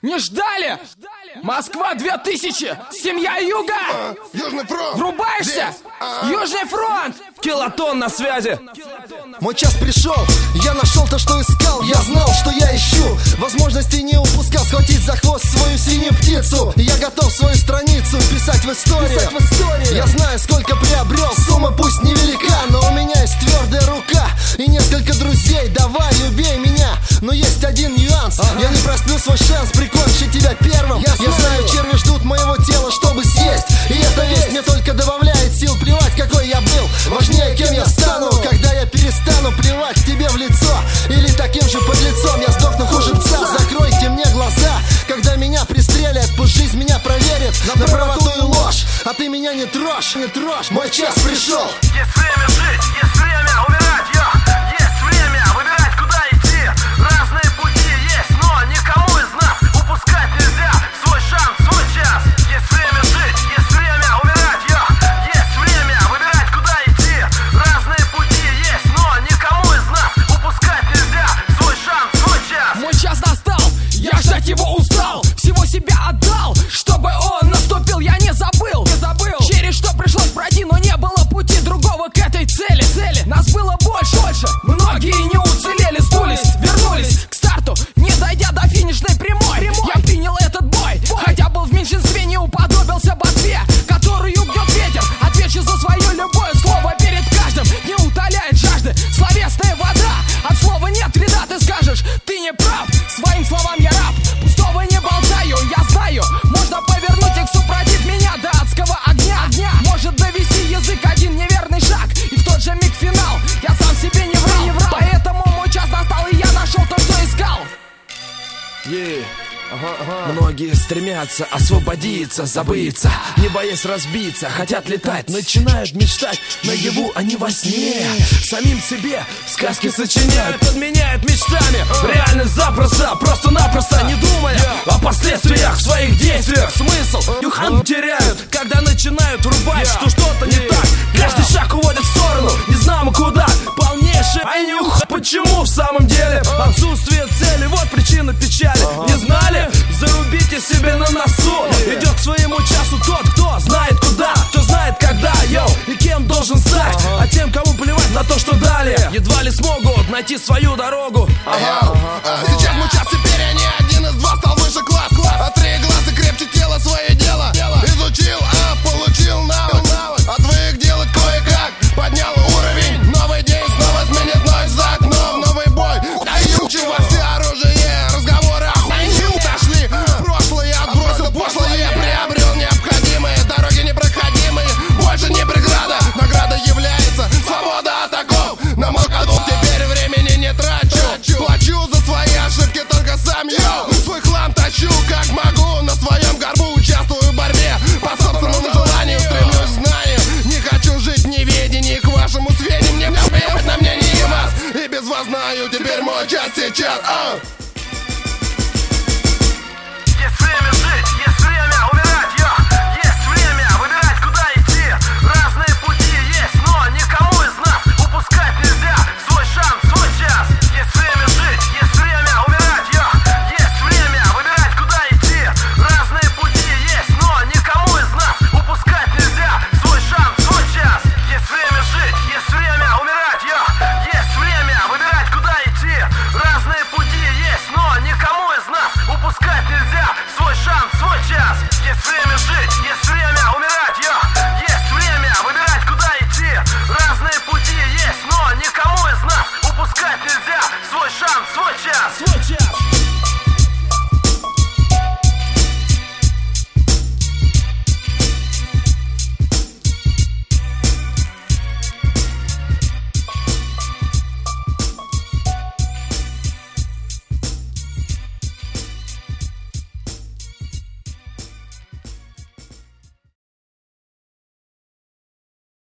Не ждали? Москва 2000! Семья Юга! Южный фронт! Врубаешься? Южный фронт! Килотон на связи. Мой час пришел, я нашел то, что искал. Я знал, что я ищу, возможности не упускал. Схватить за хвост свою синюю птицу. Я готов свою страницу писать в историю. Я знаю, сколько приобрел, сумма пусть невелика, но у меня есть твердая рука и несколько друзей. Давай, убей меня, но есть один нюанс. Я не просплю свой шанс прикончить тебя первым. Я знаю, черви ждут моего тела, чтобы съесть. И эта весть мне только добавляет сил. Плевать, какой я был, важнее, кем я стану. Когда я перестану плевать тебе в лицо, или таким же подлецом я сдохну хуже пса. Закройте мне глаза, когда меня пристрелят. Пусть жизнь меня проверит на правоту и ложь. А ты меня не трожь, не трожь. Мой час пришел. Есть время жить, есть время умирать, есть время выбирать, куда идти. Разные пути есть, но никому из нас упускать нельзя свой шанс, свой час. Есть время жить, есть время умирать, есть время выбирать, куда идти. Разные пути есть, но никому из нас упускать нельзя свой шанс, свой час. Мой час настал, я ждать его устал. Всего себя отдал, чтобы он наступил, я не забыл. Через что пришлось пройти, но не было пути другого к этой цели. Нас было больше, многие не уцелели, сдулись, вернулись к старту, не дойдя до финишной прямой. Я принял этот бой, хотя был в меньшинстве, не уподобился ботве, которую бьет ветер. Отвечу за свое любое слово перед каждым, не утоляет жажды словесная вода. От слова нет вреда, ты скажешь, ты не прав. Своим словам я раб, пустого не болтаю. Я знаю, можно повернуть их супротив меня до адского огня. Может довести язык один неверный шаг, и в тот же миг финал. Я сам себе не врал, поэтому мой час настал, и я нашел то, что искал. Многие стремятся освободиться, забыться, не боясь разбиться, хотят летать, начинают мечтать наяву, а не во сне. Самим себе сказки сочиняют, подменяют мечтами реальность запросто, просто-напросто не думая о последствиях в своих действиях. Смысл теряют, когда начинают рубать, что что-то не так. Каждый шаг уводит в сторону, не знамо куда. Полнейший почему в самом деле отсутствие цели, вот причина печали. Не знали? Зарубите себе на носу. Идет к своему часу тот, кто знает куда, кто знает когда, и кем должен стать. А тем, кому плевать на то, что далее, едва ли смогут найти свою дорогу. Сейчас мой час, теперь я не один из два, стал выше класс. А три глаза крепче тела, свое дело изучил, получил навык. Отвык делать кое-как, поднял уровень. Новый день снова сменит ночь за окном. Новый бой, чего все оружие, разговоры охуенные. Отошли, прошлое отбросил, пошлое приобрел необходимые. Дороги непроходимые, больше не преграда. Награда является свобода от оков. На мой ходу теперь времени не трачу. Плачу за свои ошибки только сам, свой хлам тащу как могу. На своем горбу участвую в борьбе, по собственному желанию стремлюсь к знанию. Не хочу жить в неведении, к вашему сведению. Мне плевать на мнение и вас, и без вас знаю, теперь мой час сейчас. Есть время жить, есть время умирать, есть время выбирать, куда идти. Разные пути есть, но никому из нас упускать нельзя свой шанс, свой час. Есть время жить, есть время умирать, есть время выбирать, куда идти. Разные пути есть, но никому из нас упускать нельзя свой шанс, свой час. Есть время жить, есть время умирать, есть время выбирать, куда идти. Разные пути есть, но никому из нас упускать нельзя свой шанс, свой час. Есть время жить, есть